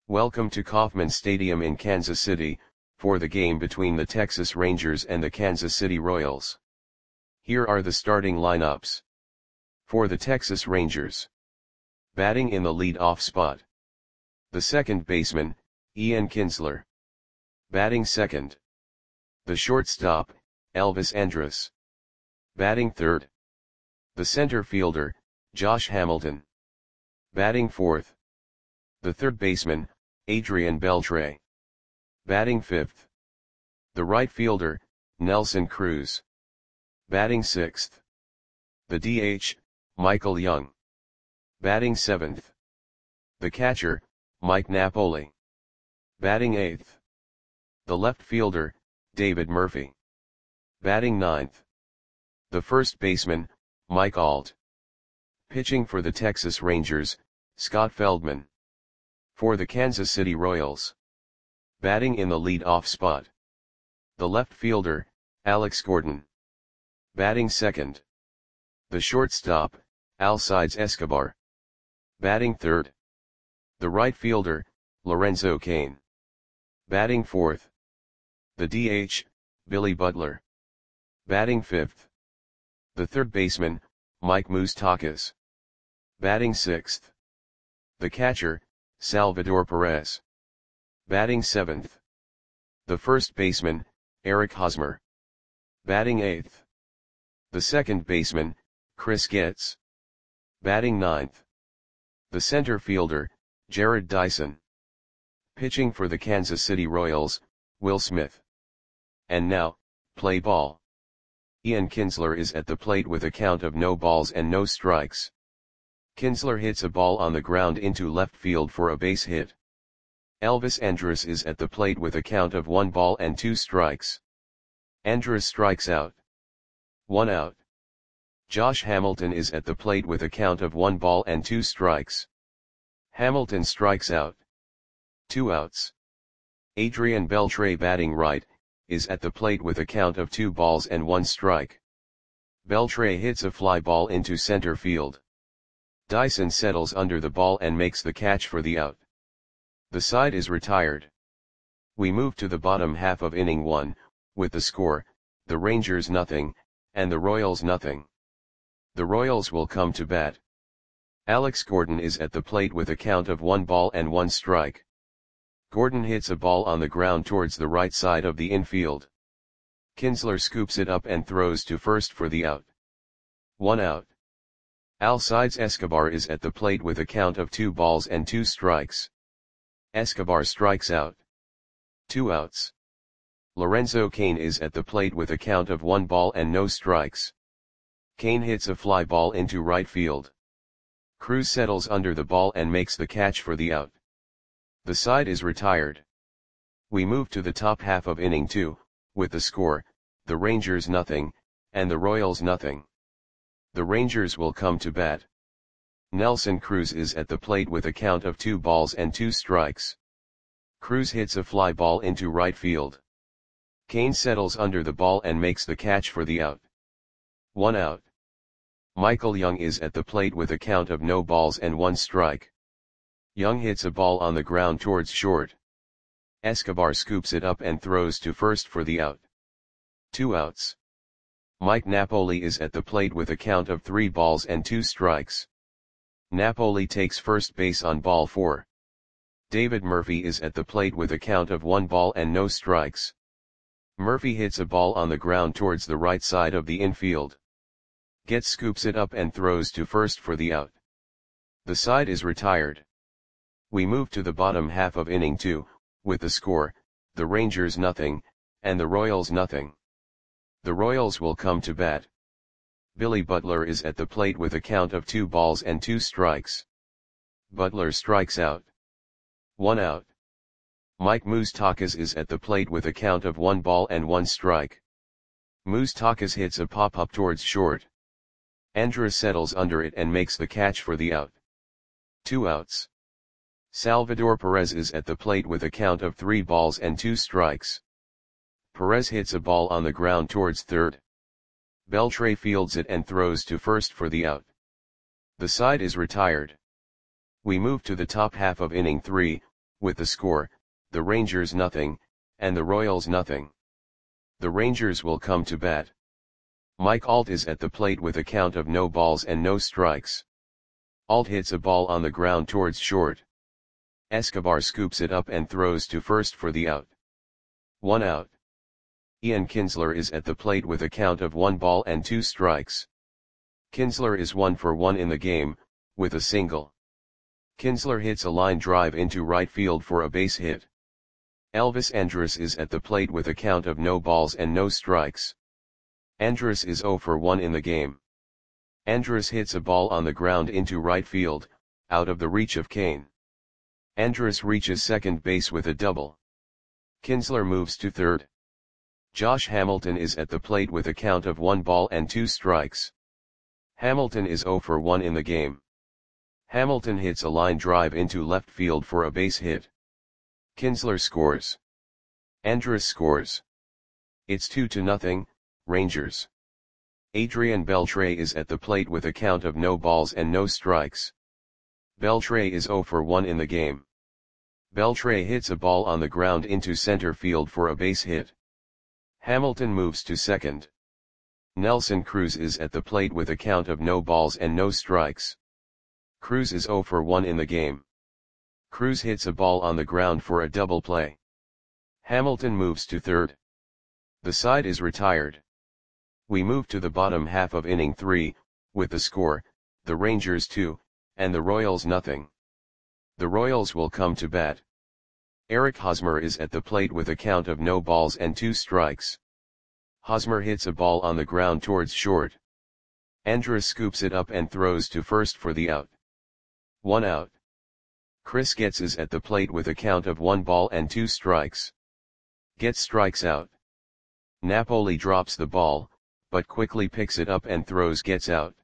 Welcome to Kauffman Stadium in Kansas City, for the game between the Texas Rangers and the Kansas City Royals. Here are the starting lineups. For the Texas Rangers. Batting in the lead-off spot. The second baseman, Ian Kinsler. Batting second. The shortstop, Elvis Andrus. Batting third. The center fielder, Josh Hamilton. Batting fourth. The third baseman, Adrian Beltre. Batting fifth. The right fielder, Nelson Cruz. Batting sixth. The DH, Michael Young. Batting seventh. The catcher, Mike Napoli. Batting eighth. The left fielder, David Murphy. Batting ninth. The first baseman, Mike Alt. Pitching for the Texas Rangers, Scott Feldman. For the Kansas City Royals. Batting in the lead-off spot. The left fielder, Alex Gordon. Batting second. The shortstop, Alcides Escobar. Batting third. The right fielder, Lorenzo Cain. Batting fourth. The DH, Billy Butler. Batting fifth. The third baseman, Mike Moustakas. Batting sixth. The catcher, Salvador Perez. Batting seventh. The first baseman, Eric Hosmer. Batting eighth. The second baseman, Chris Getz. Batting ninth. The center fielder, Jared Dyson. Pitching for the Kansas City Royals, Will Smith. And now, play ball. Ian Kinsler is at the plate with a count of no balls and no strikes. Kinsler hits a ball on the ground into left field for a base hit. Elvis Andrus is at the plate with a count of 1 ball and 2 strikes. Andrus strikes out. 1 out. Josh Hamilton is at the plate with a count of 1 ball and 2 strikes. Hamilton strikes out. 2 outs. Adrian Beltre, batting right, is at the plate with a count of 2 balls and 1 strike. Beltre hits a fly ball into center field. Dyson settles under the ball and makes the catch for the out. The side is retired. We move to the bottom half of inning 1, with the score, the Rangers nothing, and the Royals nothing. The Royals will come to bat. Alex Gordon is at the plate with a count of 1 ball and 1 strike. Gordon hits a ball on the ground towards the right side of the infield. Kinsler scoops it up and throws to first for the out. 1 out. Alcides Escobar is at the plate with a count of 2 balls and 2 strikes. Escobar strikes out. 2 outs. Lorenzo Cain is at the plate with a count of 1 ball and no strikes. Cain hits a fly ball into right field. Cruz settles under the ball and makes the catch for the out. The side is retired. We move to the top half of inning 2, with the score, the Rangers nothing, and the Royals nothing. The Rangers will come to bat. Nelson Cruz is at the plate with a count of 2 balls and 2 strikes. Cruz hits a fly ball into right field. Cain settles under the ball and makes the catch for the out. 1 out. Michael Young is at the plate with a count of no balls and 1 strike. Young hits a ball on the ground towards short. Escobar scoops it up and throws to first for the out. 2 outs. Mike Napoli is at the plate with a count of 3 balls and 2 strikes. Napoli takes first base on ball 4. David Murphy is at the plate with a count of 1 ball and no strikes. Murphy hits a ball on the ground towards the right side of the infield. Getz scoops it up and throws to first for the out. The side is retired. We move to the bottom half of inning 2, with the score, the Rangers nothing, and the Royals nothing. The Royals will come to bat. Billy Butler is at the plate with a count of 2 balls and 2 strikes. Butler strikes out. 1 out. Mike Moustakas is at the plate with a count of 1 ball and 1 strike. Moustakas hits a pop-up towards short. Andrus settles under it and makes the catch for the out. 2 outs. Salvador Perez is at the plate with a count of 3 balls and 2 strikes. Perez hits a ball on the ground towards third. Beltre fields it and throws to first for the out. The side is retired. We move to the top half of inning 3, with the score, the Rangers nothing, and the Royals nothing. The Rangers will come to bat. Mike Alt is at the plate with a count of no balls and no strikes. Alt hits a ball on the ground towards short. Escobar scoops it up and throws to first for the out. 1 out. Ian Kinsler is at the plate with a count of 1 ball and 2 strikes. Kinsler is 1 for 1 in the game, with a single. Kinsler hits a line drive into right field for a base hit. Elvis Andrus is at the plate with a count of no balls and no strikes. Andrus is 0 for 1 in the game. Andrus hits a ball on the ground into right field, out of the reach of Kane. Andrus reaches second base with a double. Kinsler moves to third. Josh Hamilton is at the plate with a count of 1 ball and 2 strikes. Hamilton is 0 for 1 in the game. Hamilton hits a line drive into left field for a base hit. Kinsler scores. Andrus scores. It's 2-0, Rangers. Adrian Beltre is at the plate with a count of no balls and no strikes. Beltre is 0 for 1 in the game. Beltre hits a ball on the ground into center field for a base hit. Hamilton moves to second. Nelson Cruz is at the plate with a count of no balls and no strikes. Cruz is 0 for 1 in the game. Cruz hits a ball on the ground for a double play. Hamilton moves to third. The side is retired. We move to the bottom half of inning 3, with the score, the Rangers 2, and the Royals nothing. The Royals will come to bat. Eric Hosmer is at the plate with a count of no balls and 2 strikes. Hosmer hits a ball on the ground towards short. Andrus scoops it up and throws to first for the out. 1 out. Chris Getz is at the plate with a count of 1 ball and 2 strikes. Getz strikes out. Napoli drops the ball, but quickly picks it up and throws Getz out.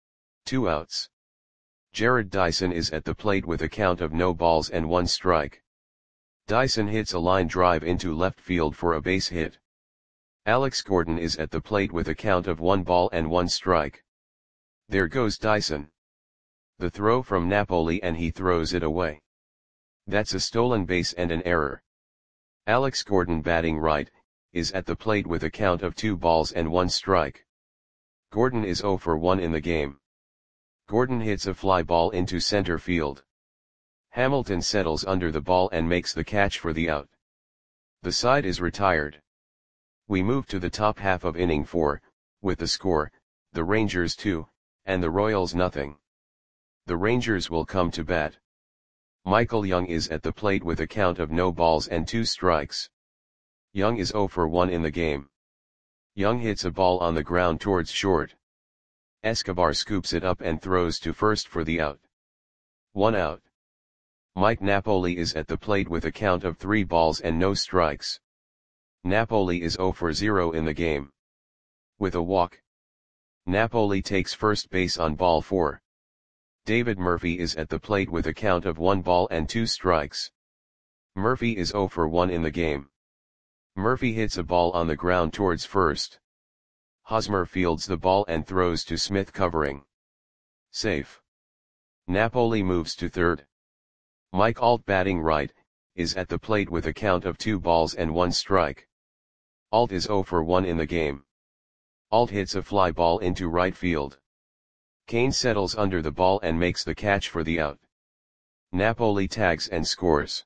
2 outs. Jared Dyson is at the plate with a count of no balls and 1 strike. Dyson hits a line drive into left field for a base hit. Alex Gordon is at the plate with a count of 1 ball and 1 strike. There goes Dyson. The throw from Napoli and he throws it away. That's a stolen base and an error. Alex Gordon, batting right, is at the plate with a count of 2 balls and 1 strike. Gordon is 0 for 1 in the game. Gordon hits a fly ball into center field. Hamilton settles under the ball and makes the catch for the out. The side is retired. We move to the top half of inning 4, with the score, the Rangers 2, and the Royals nothing. The Rangers will come to bat. Michael Young is at the plate with a count of no balls and 2 strikes. Young is 0 for 1 in the game. Young hits a ball on the ground towards short. Escobar scoops it up and throws to first for the out. 1 out. Mike Napoli is at the plate with a count of 3 balls and no strikes. Napoli is 0 for 0 in the game. With a walk. Napoli takes first base on ball 4. David Murphy is at the plate with a count of 1 ball and 2 strikes. Murphy is 0 for 1 in the game. Murphy hits a ball on the ground towards first. Hosmer fields the ball and throws to Smith, covering. Safe. Napoli moves to third. Mike Alt, batting right, is at the plate with a count of 2 balls and 1 strike. Alt is 0 for 1 in the game. Alt hits a fly ball into right field. Kane settles under the ball and makes the catch for the out. Napoli tags and scores.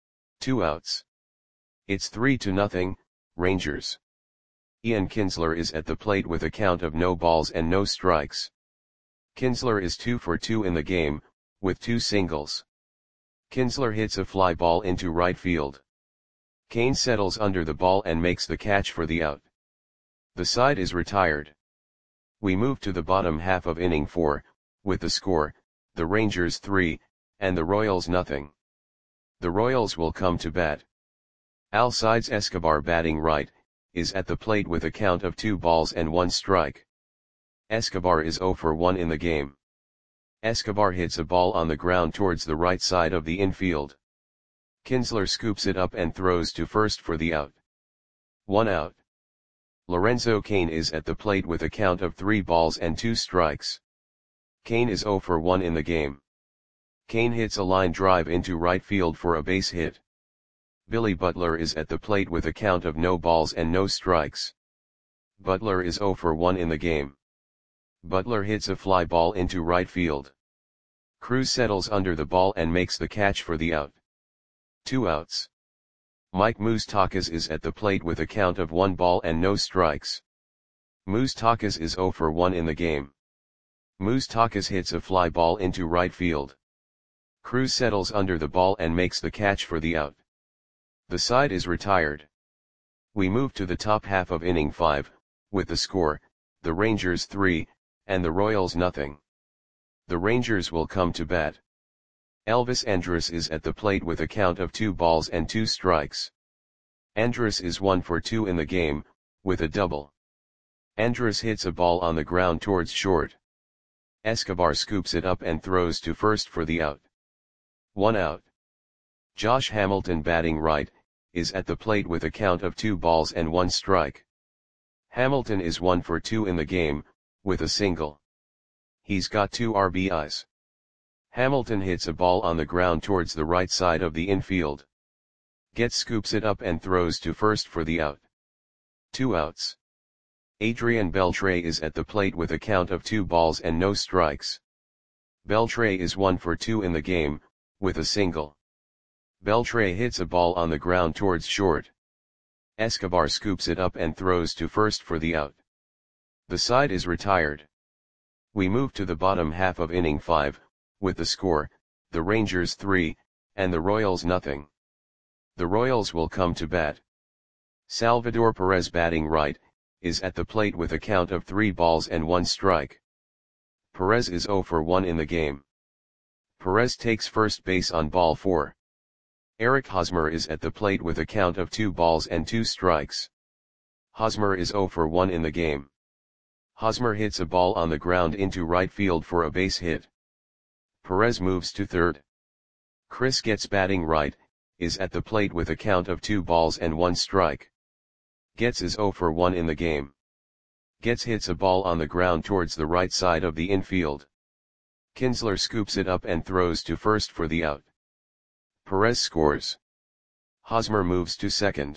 2 outs. It's 3-0, Rangers. Ian Kinsler is at the plate with a count of no balls and no strikes. Kinsler is 2 for 2 in the game, with 2 singles. Kinsler hits a fly ball into right field. Kane settles under the ball and makes the catch for the out. The side is retired. We move to the bottom half of inning 4, with the score, the Rangers 3, and the Royals nothing. The Royals will come to bat. Alcides Escobar, batting right, is at the plate with a count of 2 balls and 1 strike. Escobar is 0 for 1 in the game. Escobar hits a ball on the ground towards the right side of the infield. Kinsler scoops it up and throws to first for the out. 1 out. Lorenzo Cain is at the plate with a count of 3 balls and 2 strikes. Cain is 0 for 1 in the game. Kane hits a line drive into right field for a base hit. Billy Butler is at the plate with a count of no balls and no strikes. Butler is 0 for 1 in the game. Butler hits a fly ball into right field. Cruz settles under the ball and makes the catch for the out. 2 outs. Mike Moustakas is at the plate with a count of 1 ball and no strikes. Moustakas is 0 for 1 in the game. Moustakas hits a fly ball into right field. Cruz settles under the ball and makes the catch for the out. The side is retired. We move to the top half of inning 5, with the score, the Rangers 3, and the Royals nothing. The Rangers will come to bat. Elvis Andrus is at the plate with a count of 2 balls and 2 strikes. Andrus is 1 for 2 in the game, with a double. Andrus hits a ball on the ground towards short. Escobar scoops it up and throws to first for the out. 1 out. Josh Hamilton, batting right, is at the plate with a count of 2 balls and 1 strike. Hamilton is 1 for 2 in the game, with a single. He's got 2 RBIs. Hamilton hits a ball on the ground towards the right side of the infield. Getz scoops it up and throws to first for the out. 2 outs. Adrian Beltre is at the plate with a count of 2 balls and no strikes. Beltre is 1 for 2 in the game, with a single. Beltre hits a ball on the ground towards short. Escobar scoops it up and throws to first for the out. The side is retired. We move to the bottom half of inning 5, with the score, the Rangers 3, and the Royals nothing. The Royals will come to bat. Salvador Perez, batting right, is at the plate with a count of 3 balls and 1 strike. Perez is 0 for 1 in the game. Perez takes first base on ball 4. Eric Hosmer is at the plate with a count of 2 balls and 2 strikes. Hosmer is 0 for 1 in the game. Hosmer hits a ball on the ground into right field for a base hit. Perez moves to third. Chris Getz, batting right, is at the plate with a count of 2 balls and 1 strike. Getz is 0 for 1 in the game. Getz hits a ball on the ground towards the right side of the infield. Kinsler scoops it up and throws to first for the out. Perez scores. Hosmer moves to second.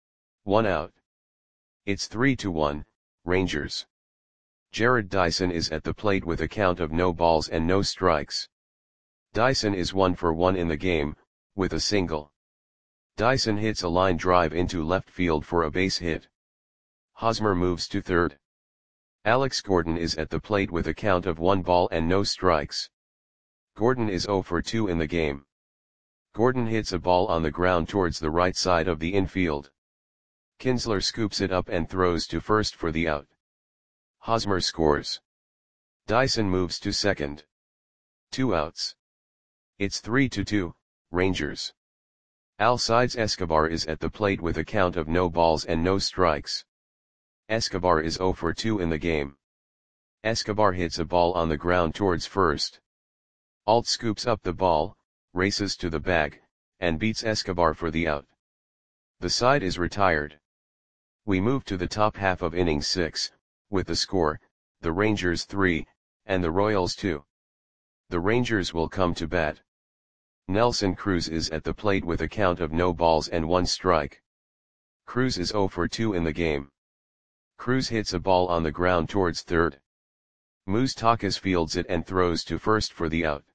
1 out. It's 3-1, Rangers. Jared Dyson is at the plate with a count of no balls and no strikes. Dyson is 1 for 1 in the game, with a single. Dyson hits a line drive into left field for a base hit. Hosmer moves to third. Alex Gordon is at the plate with a count of 1 ball and no strikes. Gordon is 0 for 2 in the game. Gordon hits a ball on the ground towards the right side of the infield. Kinsler scoops it up and throws to first for the out. Hosmer scores. Dyson moves to second. 2 outs. It's 3-2, Rangers. Alcides Escobar is at the plate with a count of no balls and no strikes. Escobar is 0 for 2 in the game. Escobar hits a ball on the ground towards first. Alt scoops up the ball, races to the bag, and beats Escobar for the out. The side is retired. We move to the top half of inning 6, with the score, the Rangers 3, and the Royals 2. The Rangers will come to bat. Nelson Cruz is at the plate with a count of no balls and 1 strike. Cruz is 0 for 2 in the game. Cruz hits a ball on the ground towards third. Moustakas fields it and throws to first for the out.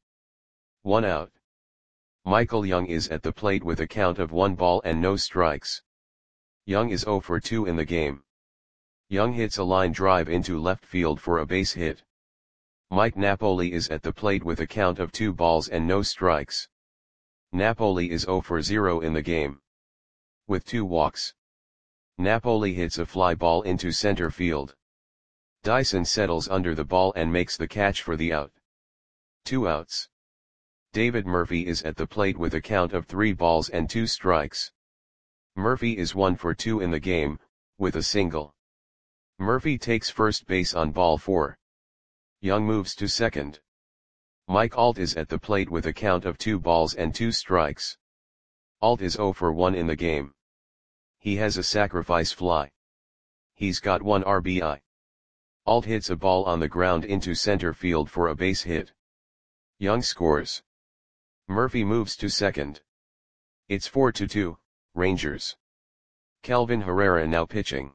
1 out. Michael Young is at the plate with a count of 1 ball and no strikes. Young is 0 for 2 in the game. Young hits a line drive into left field for a base hit. Mike Napoli is at the plate with a count of 2 balls and no strikes. Napoli is 0 for 0 in the game. With 2 walks. Napoli hits a fly ball into center field. Dyson settles under the ball and makes the catch for the out. 2 outs. David Murphy is at the plate with a count of 3 balls and 2 strikes. Murphy is 1 for 2 in the game, with a single. Murphy takes first base on ball 4. Young moves to second. Mike Alt is at the plate with a count of 2 balls and 2 strikes. Alt is 0 for 1 in the game. He has a sacrifice fly. He's got 1 RBI. Alt hits a ball on the ground into center field for a base hit. Young scores. Murphy moves to second. It's 4-2, Rangers. Kelvin Herrera now pitching.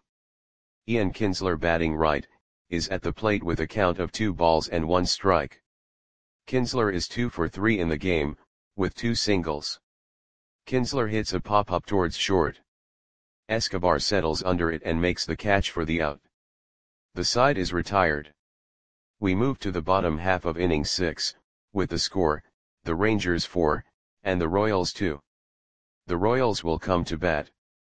Ian Kinsler batting right, is at the plate with a count of 2 balls and 1 strike. Kinsler is 2 for 3 in the game, with 2 singles. Kinsler hits a pop-up towards short. Escobar settles under it and makes the catch for the out. The side is retired. We move to the bottom half of inning 6, with the score, the Rangers 4, and the Royals 2. The Royals will come to bat.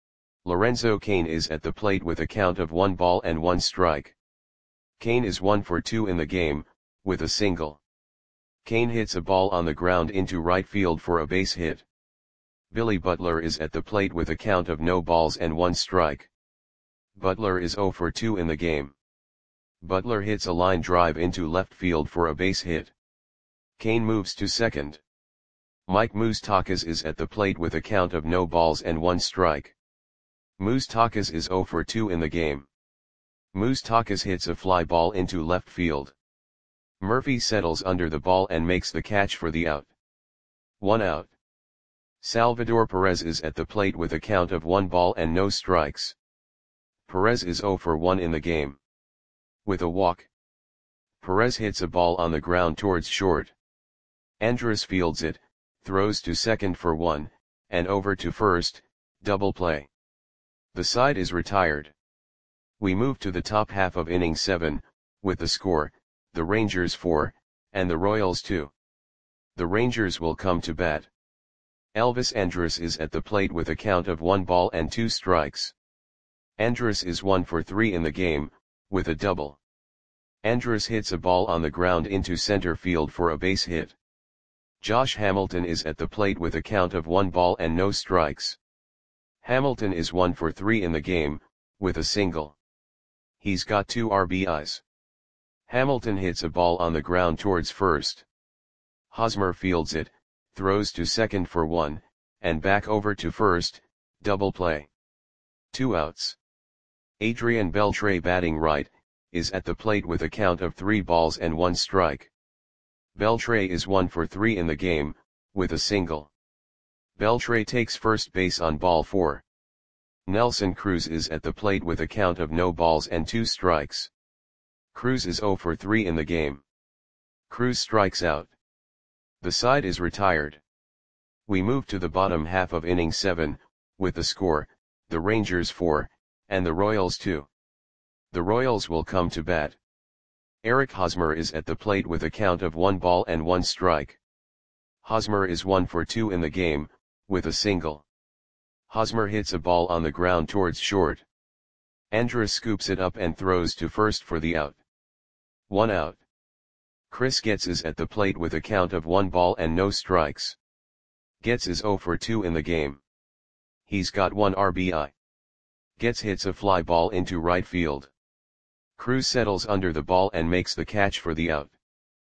Lorenzo Cain is at the plate with a count of 1 ball and 1 strike. Cain is 1 for 2 in the game, with a single. Cain hits a ball on the ground into right field for a base hit. Billy Butler is at the plate with a count of no balls and 1 strike. Butler is 0 for 2 in the game. Butler hits a line drive into left field for a base hit. Cain moves to second. Mike Moustakas is at the plate with a count of no balls and 1 strike. Moustakas is 0 for 2 in the game. Moustakas hits a fly ball into left field. Murphy settles under the ball and makes the catch for the out. 1 out. Salvador Perez is at the plate with a count of 1 ball and no strikes. Perez is 0 for 1 in the game. With a walk, Perez hits a ball on the ground towards short. Andrus fields it, throws to second for 1, and over to first, double play. The side is retired. We move to the top half of inning 7, with the score, the Rangers 4, and the Royals 2. The Rangers will come to bat. Elvis Andrus is at the plate with a count of 1 ball and 2 strikes. Andrus is 1 for 3 in the game, with a double. Andrus hits a ball on the ground into center field for a base hit. Josh Hamilton is at the plate with a count of 1 ball and no strikes. Hamilton is 1 for 3 in the game, with a single. He's got 2 RBIs. Hamilton hits a ball on the ground towards first. Hosmer fields it, throws to second for 1, and back over to first, double play. 2 outs. Adrian Beltre batting right, is at the plate with a count of 3 balls and 1 strike. Beltre is 1 for 3 in the game, with a single. Beltre takes first base on ball 4. Nelson Cruz is at the plate with a count of no balls and 2 strikes. Cruz is 0 for 3 in the game. Cruz strikes out. The side is retired. We move to the bottom half of inning 7, with the score, the Rangers 4, and the Royals 2. The Royals will come to bat. Eric Hosmer is at the plate with a count of 1 ball and 1 strike. Hosmer is 1 for 2 in the game, with a single. Hosmer hits a ball on the ground towards short. Andrus scoops it up and throws to first for the out. 1 out. Chris Getz is at the plate with a count of 1 ball and no strikes. Getz is 0 for 2 in the game. He's got 1 RBI. Getz hits a fly ball into right field. Cruz settles under the ball and makes the catch for the out.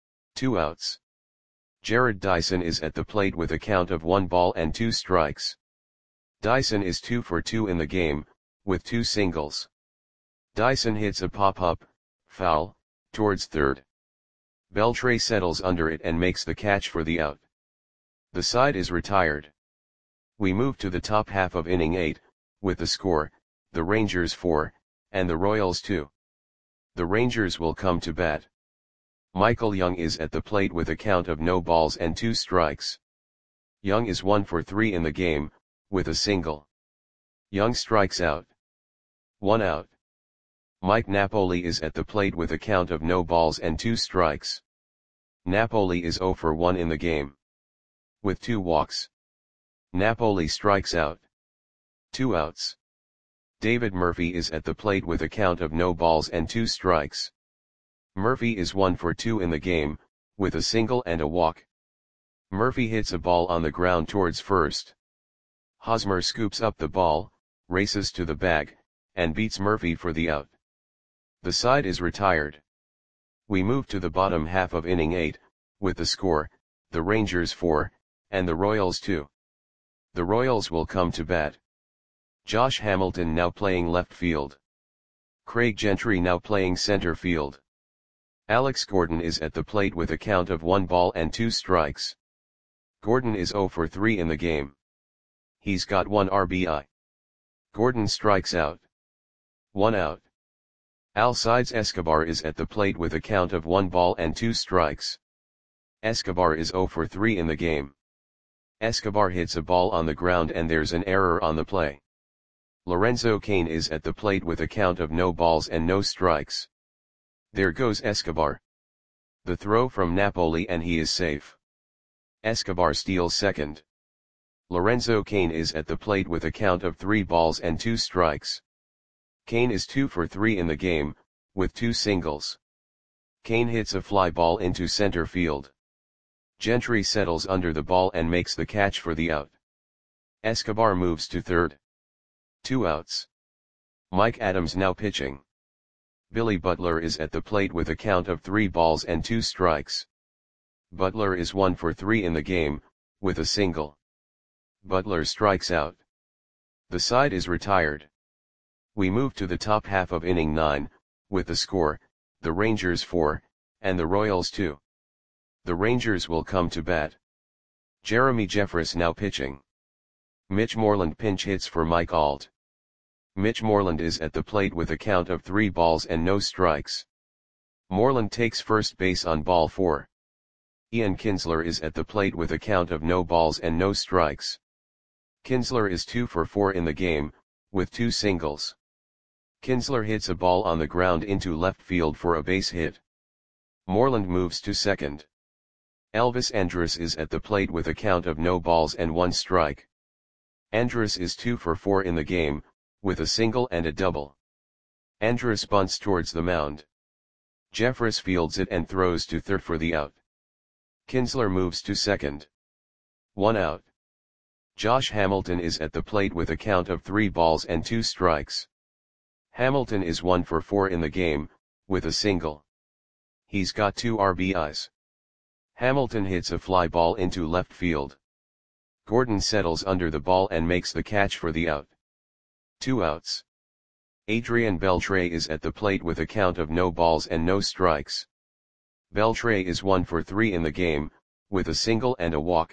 2 outs. Jared Dyson is at the plate with a count of 1 ball and 2 strikes. Dyson is 2 for 2 in the game, with 2 singles. Dyson hits a pop-up, foul, towards third. Beltre settles under it and makes the catch for the out. The side is retired. We move to the top half of inning 8, with the score, the Rangers 4, and the Royals 2. The Rangers will come to bat. Michael Young is at the plate with a count of no balls and 2 strikes. Young is 1 for 3 in the game, with a single. Young strikes out. 1 out. Mike Napoli is at the plate with a count of no balls and 2 strikes. Napoli is 0 for 1 in the game. With 2 walks. Napoli strikes out. 2 outs. David Murphy is at the plate with a count of no balls and 2 strikes. Murphy is 1 for 2 in the game, with a single and a walk. Murphy hits a ball on the ground towards first. Hosmer scoops up the ball, races to the bag, and beats Murphy for the out. The side is retired. We move to the bottom half of inning 8, with the score, the Rangers 4, and the Royals 2. The Royals will come to bat. Josh Hamilton now playing left field. Craig Gentry now playing center field. Alex Gordon is at the plate with a count of 1 ball and 2 strikes. Gordon is 0 for 3 in the game. He's got 1 RBI. Gordon strikes out. 1 out. Alcides Escobar is at the plate with a count of 1 ball and 2 strikes. Escobar is 0 for 3 in the game. Escobar hits a ball on the ground and there's an error on the play. Lorenzo Cain is at the plate with a count of no balls and no strikes. There goes Escobar. The throw from Napoli and he is safe. Escobar steals second. Lorenzo Cain is at the plate with a count of 3 balls and 2 strikes. Cain is 2 for 3 in the game, with 2 singles. Cain hits a fly ball into center field. Gentry settles under the ball and makes the catch for the out. Escobar moves to third. 2 outs. Mike Adams now pitching. Billy Butler is at the plate with a count of 3 balls and 2 strikes. Butler is 1 for 3 in the game, with a single. Butler strikes out. The side is retired. We move to the top half of inning 9, with the score, the Rangers 4, and the Royals 2. The Rangers will come to bat. Jeremy Jeffress now pitching. Mitch Moreland pinch hits for Mike Alt. Mitch Moreland is at the plate with a count of 3 balls and no strikes. Moreland takes first base on ball 4. Ian Kinsler is at the plate with a count of no balls and no strikes. Kinsler is 2 for 4 in the game, with 2 singles. Kinsler hits a ball on the ground into left field for a base hit. Moreland moves to second. Elvis Andrus is at the plate with a count of no balls and 1 strike. Andrus is 2 for 4 in the game, with a single and a double. Andrus bunts towards the mound. Jeffress fields it and throws to third for the out. Kinsler moves to second. 1 out. Josh Hamilton is at the plate with a count of 3 balls and 2 strikes. Hamilton is 1 for 4 in the game, with a single. He's got 2 RBIs. Hamilton hits a fly ball into left field. Gordon settles under the ball and makes the catch for the out. 2 outs. Adrian Beltre is at the plate with a count of no balls and no strikes. Beltre is 1 for 3 in the game, with a single and a walk.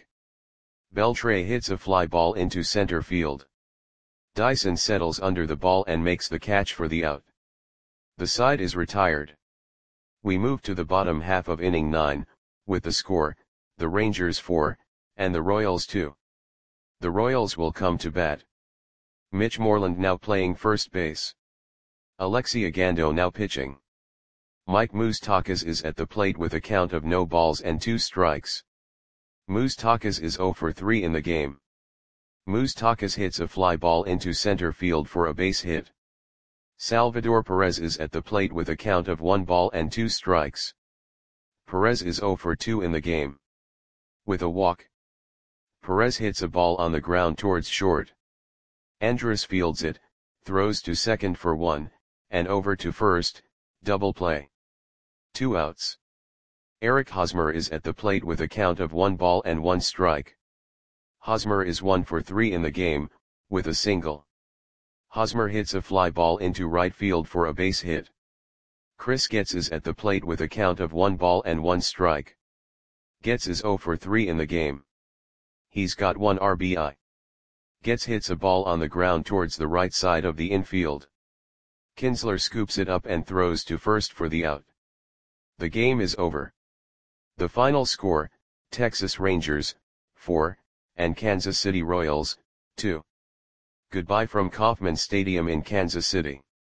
Beltre hits a fly ball into center field. Dyson settles under the ball and makes the catch for the out. The side is retired. We move to the bottom half of inning 9, with the score, the Rangers 4, and the Royals 2. The Royals will come to bat. Mitch Moreland now playing first base. Alexi Ogando now pitching. Mike Moustakas is at the plate with a count of no balls and 2 strikes. Moustakas is 0 for 3 in the game. Moustakas hits a fly ball into center field for a base hit. Salvador Perez is at the plate with a count of 1 ball and 2 strikes. Perez is 0 for 2 in the game. With a walk. Perez hits a ball on the ground towards short. Andrus fields it, throws to second for 1, and over to first, double play. 2 outs. Eric Hosmer is at the plate with a count of 1 ball and 1 strike. Hosmer is 1 for 3 in the game, with a single. Hosmer hits a fly ball into right field for a base hit. Chris Getz is at the plate with a count of 1 ball and 1 strike. Getz is 0 for 3 in the game. He's got 1 RBI. Getz hits a ball on the ground towards the right side of the infield. Kinsler scoops it up and throws to first for the out. The game is over. The final score, Texas Rangers, 4, and Kansas City Royals, 2. Goodbye from Kauffman Stadium in Kansas City.